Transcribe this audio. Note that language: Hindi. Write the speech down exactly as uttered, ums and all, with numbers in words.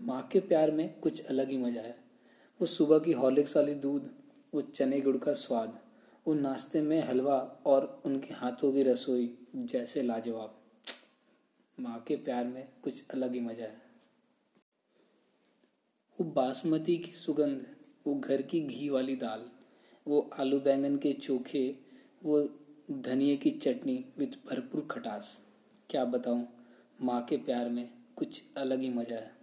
माँ के प्यार में कुछ अलग ही मज़ा है। वो सुबह की हॉर्लिक्स वाली दूध, वो चने गुड़ का स्वाद, वो नाश्ते में हलवा और उनके हाथों की रसोई जैसे लाजवाब। माँ के प्यार में कुछ अलग ही मज़ा है। वो बासमती की सुगंध, वो घर की घी वाली दाल, वो आलू बैंगन के चोखे, वो धनिए की चटनी विद भरपूर खटास। क्या बताऊँ, माँ के प्यार में कुछ अलग ही मज़ा है।